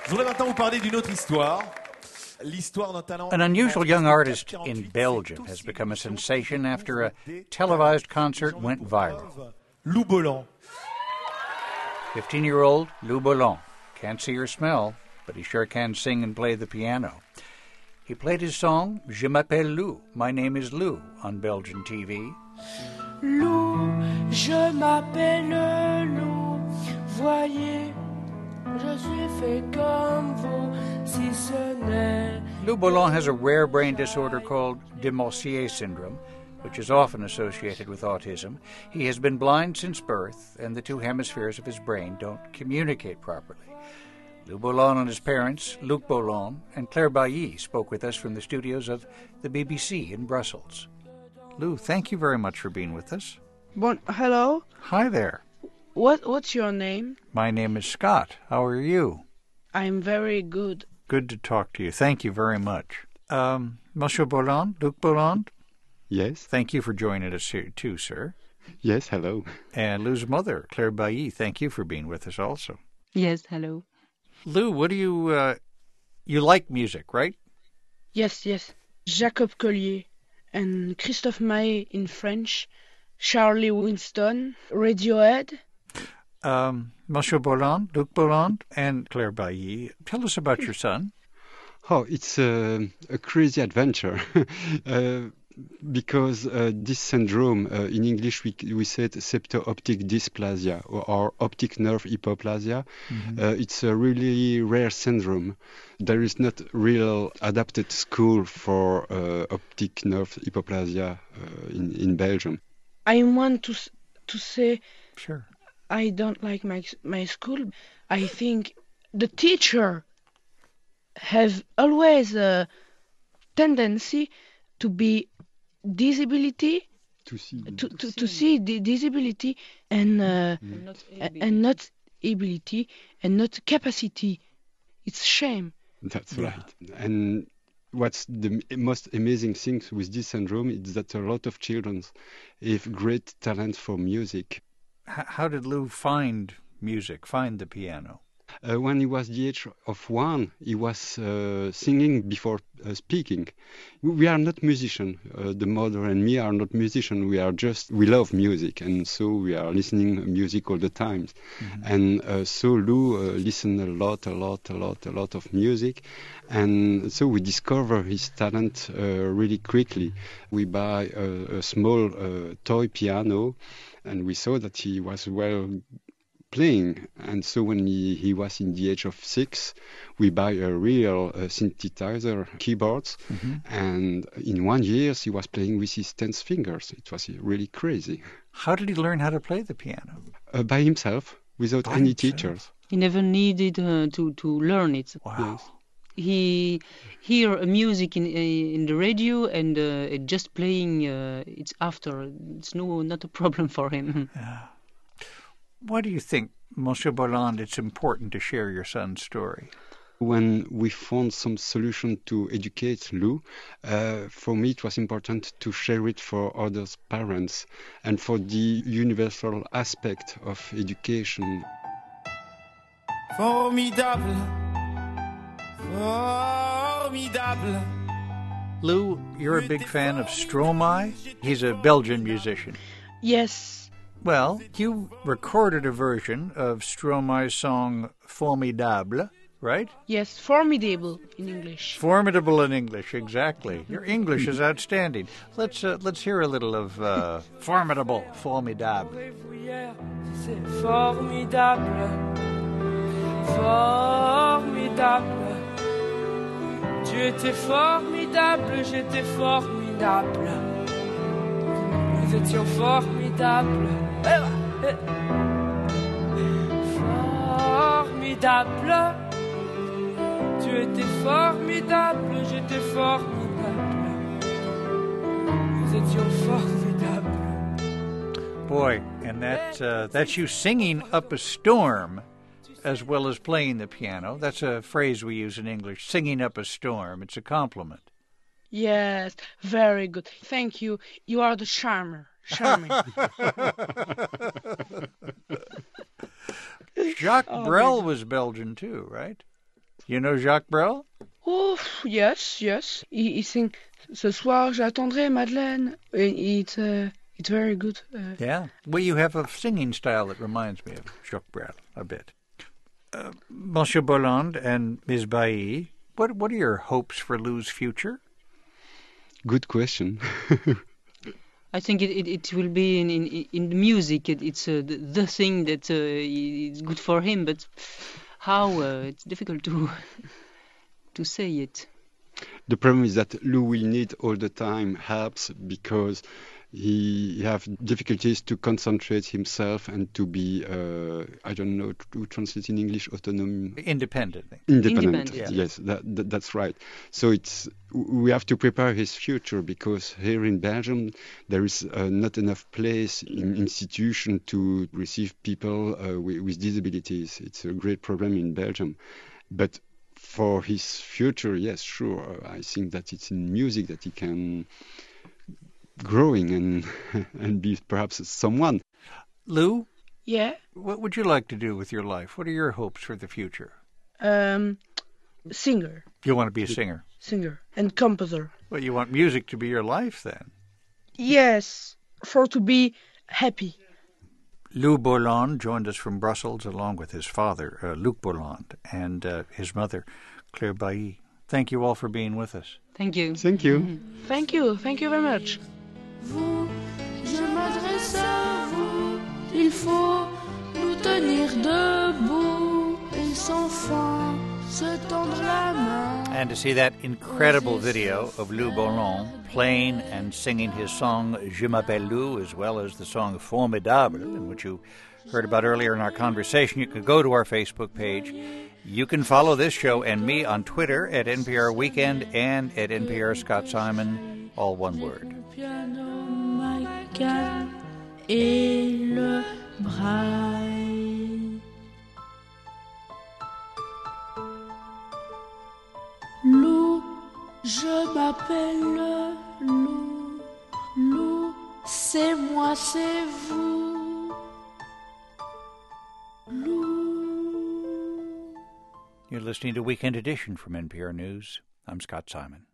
Je voudrais maintenant vous parler d'une autre histoire. L'histoire d'un talent. An unusual young artist in Belgium has become a sensation after a televised concert went viral. Lou Bolland. 15-year-old Lou Bolland. Can't see or smell, but he sure can sing and play the piano. He played his song, Je m'appelle Lou, My Name is Lou, on Belgian TV. Lou, je m'appelle Lou, voyez, je suis fait comme vous, si ce n'est... Lou Bolland has a rare brain disorder called de Maussier syndrome, which is often associated with autism. He has been blind since birth, and the two hemispheres of his brain don't communicate properly. Lou Bolland and his parents, Luc Bolland and Claire Bailly, spoke with us from the studios of the BBC in Brussels. Lou, thank you very much for being with us. Hello. Hi there. What's your name? My name is Scott. How are you? I'm very good. Good to talk to you. Thank you very much. Monsieur Bolland, Luc Bolland? Yes. Thank you for joining us here too, sir. Yes, hello. And Lou's mother, Claire Bailly, thank you for being with us also. Yes, hello. Lou, what do you like music, right? Yes. Jacob Collier and Christophe Maé in French, Charlie Winston, Radiohead. Monsieur Bolland, Luc Bolland, and Claire Bailly, tell us about your son. Oh, it's a crazy adventure. Because this syndrome, in English we said septo-optic dysplasia or optic nerve hypoplasia. It's a really rare syndrome. There is not real adapted school for optic nerve hypoplasia in Belgium. I want to say, sure, I don't like my school. I think the teacher have always a tendency to be disability, to see the disability and not ability and not capacity. It's shame. That's right. And what's the most amazing thing with this syndrome is that a lot of children have great talent for music. How did Lou find music, find the piano? When he was the age of 1, he was singing before speaking. We are not musicians. The mother and me are not musicians. We love music, and so we are listening music all the time. And so Lou listened a lot of music, and so we discover his talent really quickly. We buy a small toy piano, and we saw that he was well playing, and so when he was in the age of 6, we buy a real synthesizer keyboards, and in 1 year he was playing with his 10 fingers. It was really crazy. How did he learn how to play the piano? By himself, without any teachers. He never needed to learn it. Wow. Yes. He hear music in the radio and just playing it's after. It's not a problem for him. Yeah. Why do you think, Monsieur Bolland, it's important to share your son's story? When we found some solution to educate Lou, for me it was important to share it for others' parents and for the universal aspect of education. Formidable. Formidable. Lou, you're a big fan of Stromae. He's a Belgian musician. Yes. Well, you recorded a version of Stromae's song Formidable, right? Yes, formidable in English. Formidable in English, exactly. Your English is outstanding. Let's hear a little of Formidable, Formidable. C'est formidable, formidable. Tu étais formidable, j'étais formidable. Nous étions formidables. Formidable. Tu étais formidable, j'étais formidable. Nous étions formidables. Boy, and that's you singing up a storm as well as playing the piano. That's a phrase we use in English, singing up a storm. It's a compliment. Yes, very good. Thank you. You are the charmer. Charming. Jacques Brel was Belgian too, right? You know Jacques Brel? Oh, yes. He sing Ce soir j'attendrai Madeleine. It's very good. Yeah. Well, you have a singing style that reminds me of Jacques Brel a bit. Monsieur Bolland and Ms. Bailly, what are your hopes for Lou's future? Good question. I think it will be in the music. It's the thing that is good for him, but how it's difficult to say it. The problem is that Lou will need all the time helps because he have difficulties to concentrate himself and to be, I don't know to translate in English, autonomous. Independent. Yeah. Yes, that's right. So we have to prepare his future because here in Belgium there is not enough place in institution to receive people with disabilities. It's a great problem in Belgium. But for his future, yes, sure. I think that it's in music that he can growing and be perhaps someone. Lou? Yeah. What would you like to do with your life? What are your hopes for the future? Singer. You want to be a singer? Singer and composer. Well, you want music to be your life then? Yes, for to be happy. Lou Bolland joined us from Brussels along with his father, Luc Bolland, and his mother, Claire Bailly. Thank you all for being with us. Thank you. Thank you. Thank you very much. Vous, je m'adresse à vous, il faut nous tenir debout et sans fin se tendre la main. And to see that incredible video of Lou Bolland playing and singing his song Je m'appelle Lou, as well as the song Formidable, in which you heard about earlier in our conversation, you can go to our Facebook page. You can follow this show and me on Twitter at NPR Weekend and at NPR Scott Simon, all one word. Piano, Michael et le braille. Lou, je m'appelle Lou. Lou, c'est moi, c'est vous. Lou. You're listening to Weekend Edition from NPR News. I'm Scott Simon.